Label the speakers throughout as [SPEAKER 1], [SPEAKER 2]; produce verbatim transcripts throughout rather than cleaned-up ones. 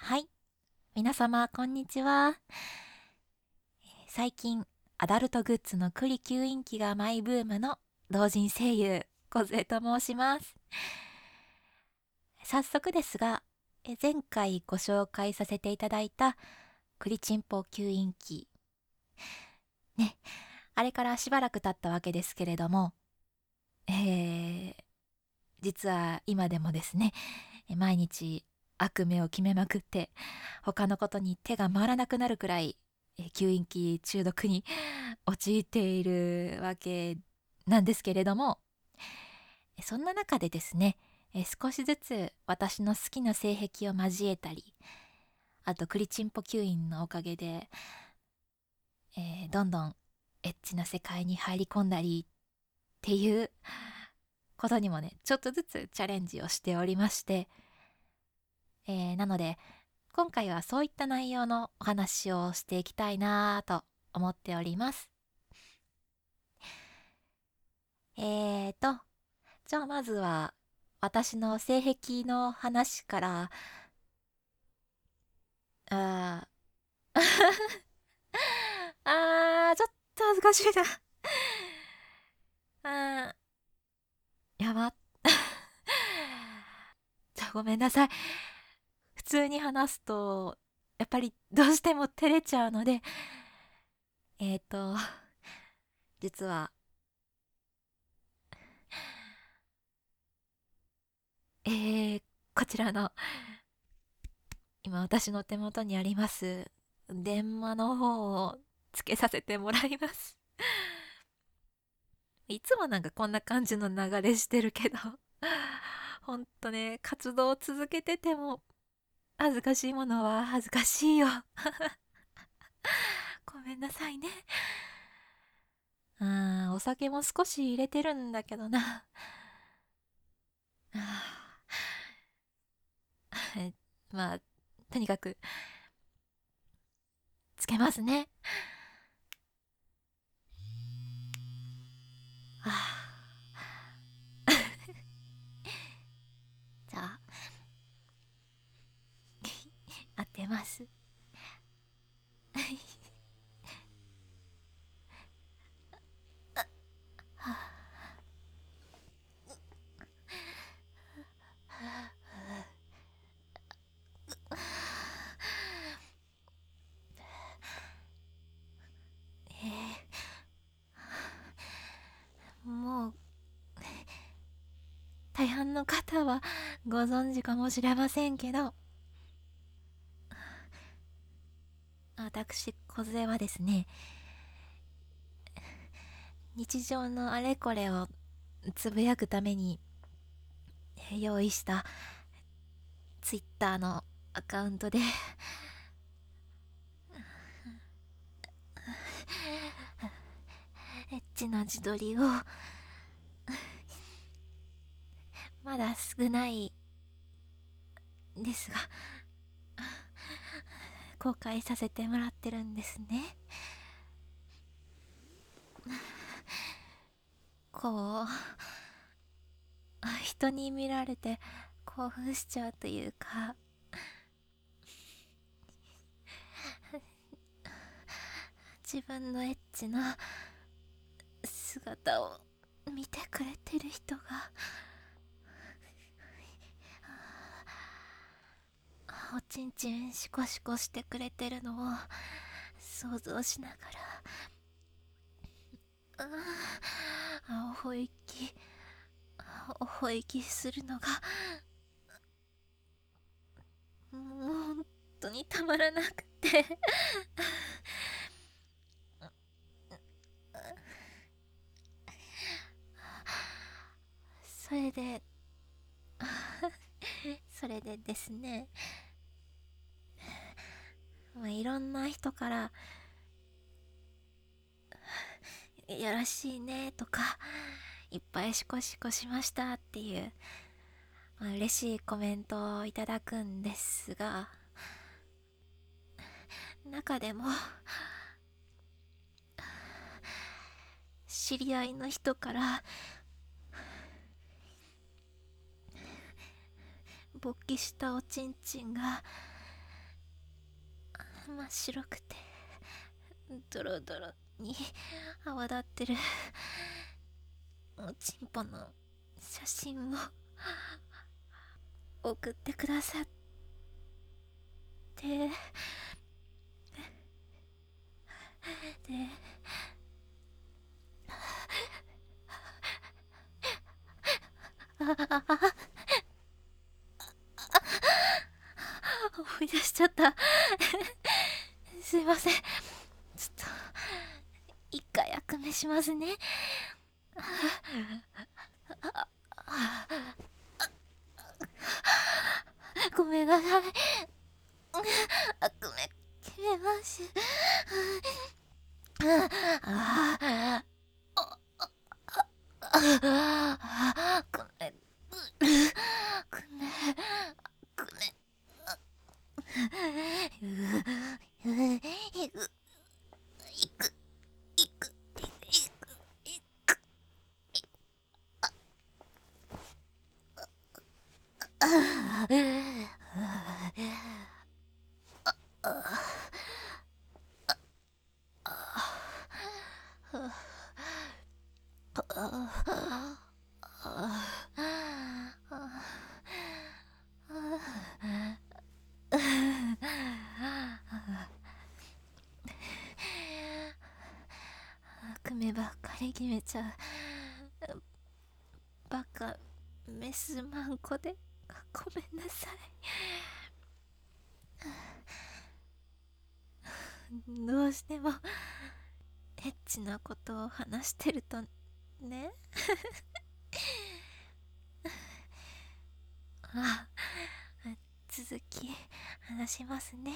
[SPEAKER 1] はい。皆様、こんにちは。最近、アダルトグッズの栗吸引器がマイブームの同人声優、小杖と申します。早速ですが、え前回ご紹介させていただいた栗チンポ吸引器。ね、あれからしばらく経ったわけですけれども、えー、実は今でもですね、毎日悪夢を決めまくって、他のことに手が回らなくなるくらい、え吸引器中毒に陥っているわけなんですけれども、そんな中でですね、え少しずつ私の好きな性癖を交えたり、あとクリチンポ吸引のおかげで、えーどんどんエッチな世界に入り込んだりっていうことにもね、ちょっとずつチャレンジをしておりまして、えーなので今回はそういった内容のお話をしていきたいなぁと思っております。えーと、じゃあまずは私の性癖の話から、あーあー、ちょっと恥ずかしいな。あー、やば。じゃあごめんなさい。普通に話すと、やっぱりどうしても照れちゃうので、えーと、実は、えー、こちらの今私の手元にあります電話の方をつけさせてもらいます。いつもなんかこんな感じの流れしてるけど、ほんとね、活動を続けてても恥ずかしいものは恥ずかしいよ。ごめんなさいね。あー、お酒も少し入れてるんだけどな。あーまあ、とにかくつけますね。あじゃあ、当てます。えー、もう大半の方はご存知かもしれませんけど、私小杖はですね、日常のあれこれをつぶやくために用意したツイッターのアカウントで、エッチな自撮りをまだ少ないですが公開させてもらってるんですね。こう人に見られて興奮しちゃうというか、自分のエッチな姿を見てくれてる人がおちんちんシコシコしてくれてるのを想像しながら、あおほ息おほ息するのがもう本当にたまらなくてそれでそれでですね、まあ、いろんな人から「よろしいね」とか「いっぱいシコシコしました」っていう、まあ、嬉しいコメントをいただくんですが、中でも知り合いの人から勃起したおちんちんが真っ白くてドロドロに泡立ってるおちんぽの写真を送ってくださってでああ思い出しちゃったすいません、ちょっと一回あくめしますね。ごめんなさい、あくめ決めます。ああくめくめくめいくいくいくいくいくくめばっかり決めちゃうバカメスマンコでごめんなさい。どうしてもエッチなことを話してるとねあ、続き話しますね。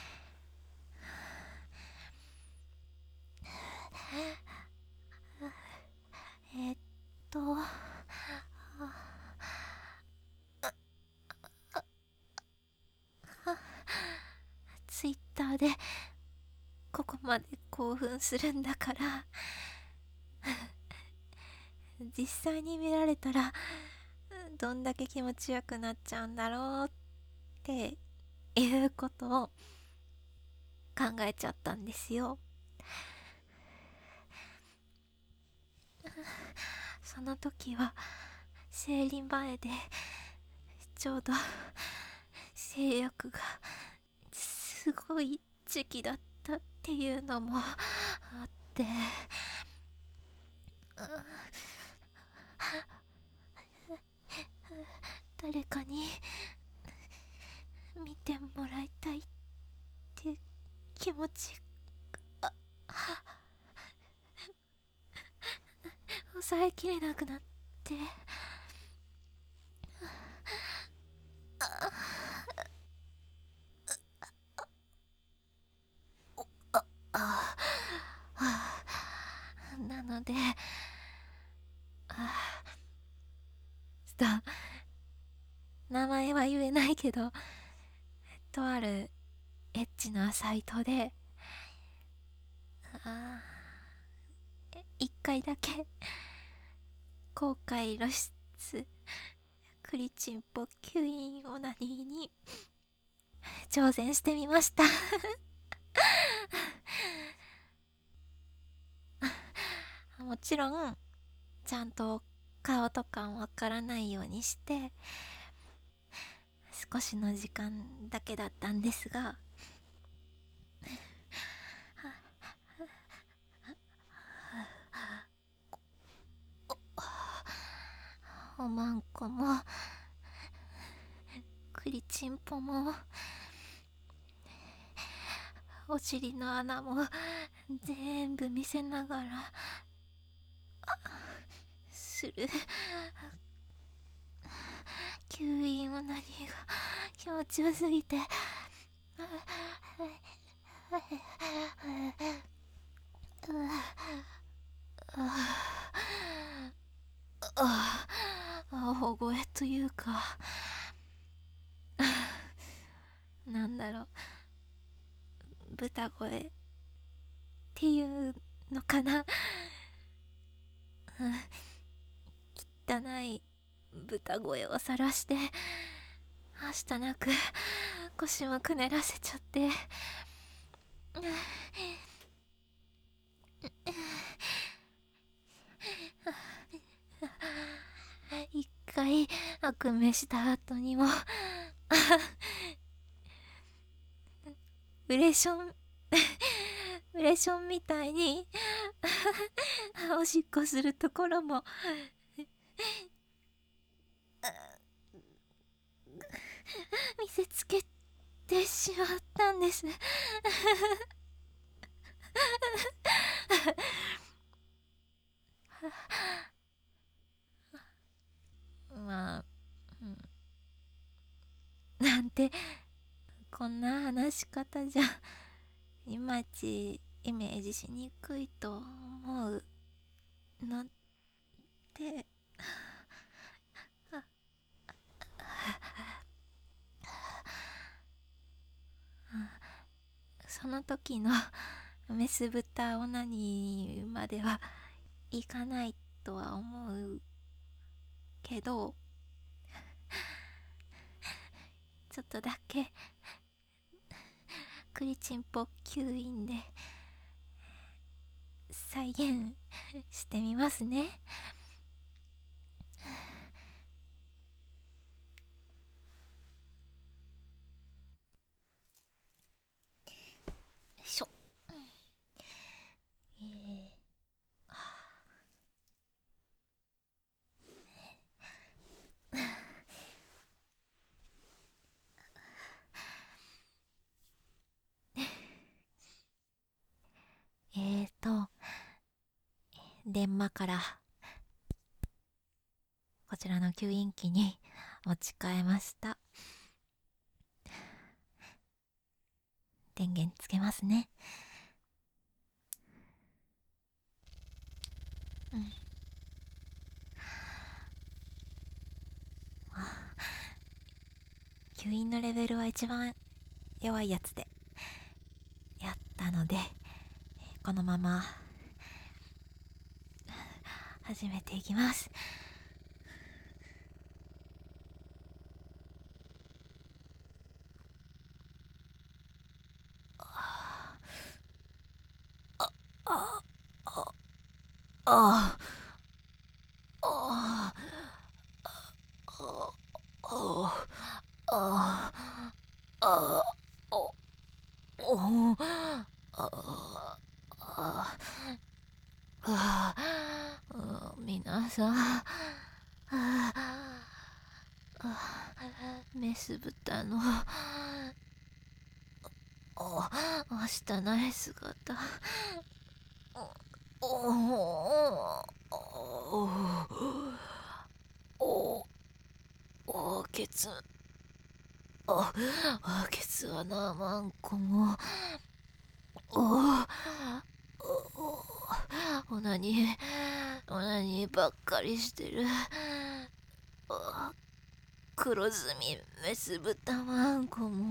[SPEAKER 1] えっとツイッターでここまで興奮するんだから実際に見られたらどんだけ気持ちよくなっちゃうんだろうっていうことを考えちゃったんですよ。その時は生理前でちょうど性欲がすごい時期だったっていうのもあって誰かに見てもらいたいって気持ちが抑えきれなくなってなのでちょっと名前は言えないけどとあるエッチなサイトであ一回だけ公開露出クリチンポ吸引オナニーに挑戦してみましたもちろんちゃんと顔とかわからないようにして少しの時間だけだったんですがおまんこもクリチンポもお尻の穴も全部見せながらする吸引オナニーが気持ちよすぎて大声というかなんだろう豚声っていうのかな汚い豚声をさらしてはしたなく腰もくねらせちゃって一回悪夢した後にもウレションウレションみたいにおしっこするところも見せつけてしまったんですまあ、うん、なんてこんな話し方じゃいまいちイメージしにくいと思うのでその時のメス豚オナニーまではいかないとは思うけど、ちょっとだけクリチンポ吸引で再現してみますね。よいしょ。えーえーと電話からこちらの吸引機に持ち替えました。電源つけますね。うん、吸引のレベルは一番弱いやつでやったので、このまま始めていきます。あああああああおおあああ皆さん、あメス豚のお汚い姿、おおおおケツ、ああケツは何万個も、おおオナニーオナニーばっかりしてる。黒ずみメス豚ワンコも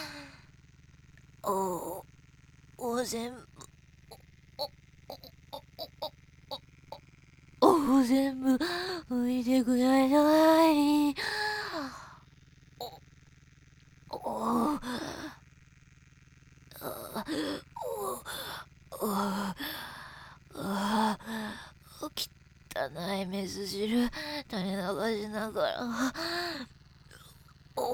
[SPEAKER 1] おお全部おお全部拭いてください。おお汚いメス汁垂れ流しながら、お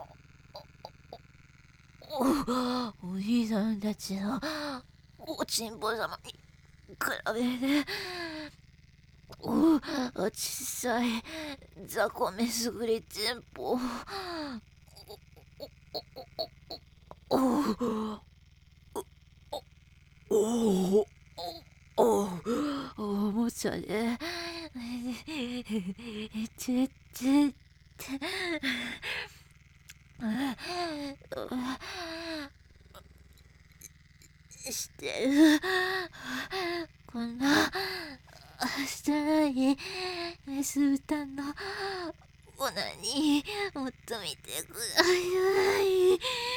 [SPEAKER 1] おおじいさんたちのおちんぽ様に比べてお小さい雑魚メスグリチンポ、おおおおおもちゃでちちちしてる。こんな汚いメス豚のオナニーもっと見てください。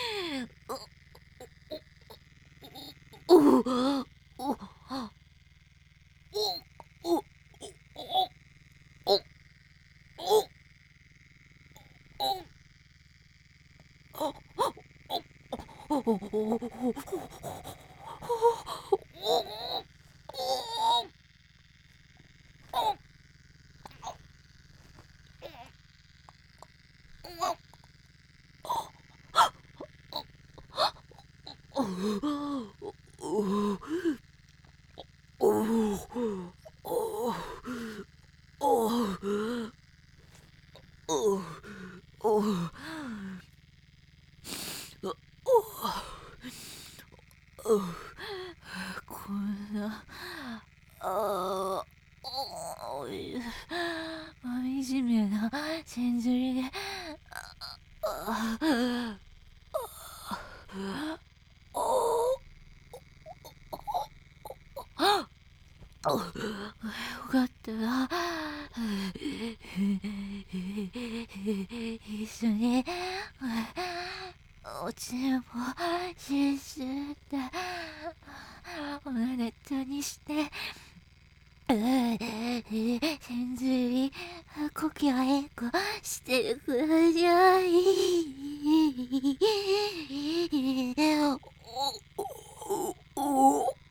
[SPEAKER 1] おおおおおおおおこんなあおい惨めな線ずりでああよかったな。一緒におちんぽシュッシュっておなれたにして線ずりこきあえっこしてください。おおお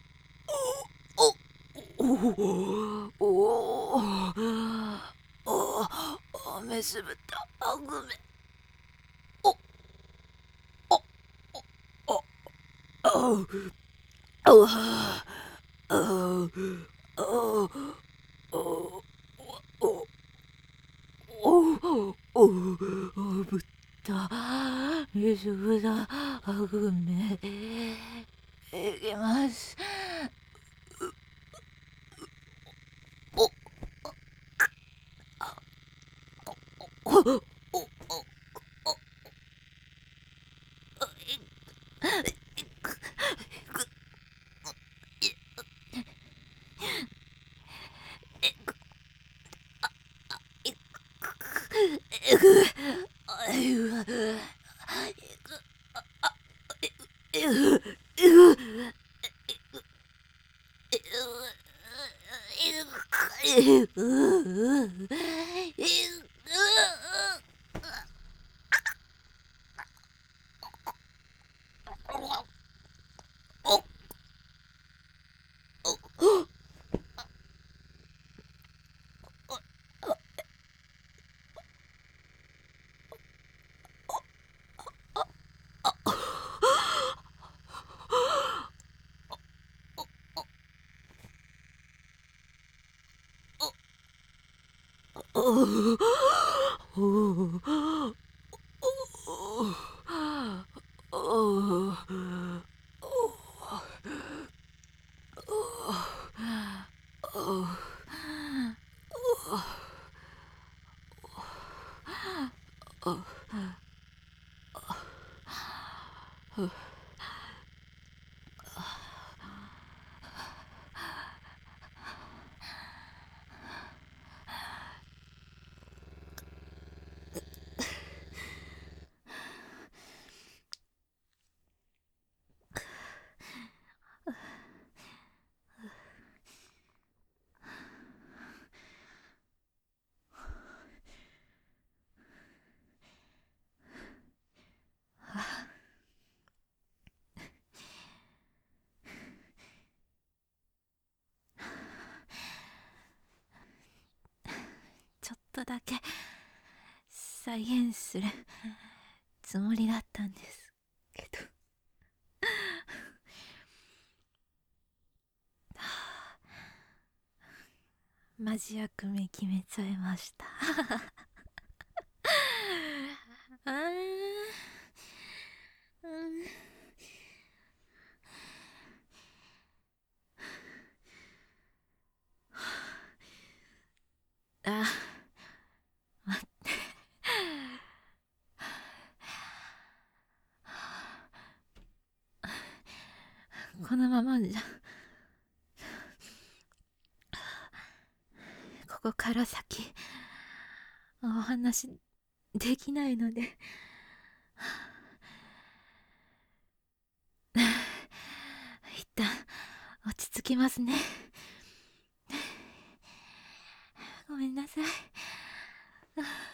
[SPEAKER 1] おおおおお目つぶったあぐめおおおおおうおおおおおおおぶった目つぶったあぐめいきますおおおおちょっとだけ再現するつもりだったんですけどマジ役目決めちゃいましたあーうんあ待ってこのままじゃここから先お話できないので一旦落ち着きますねごめんなさい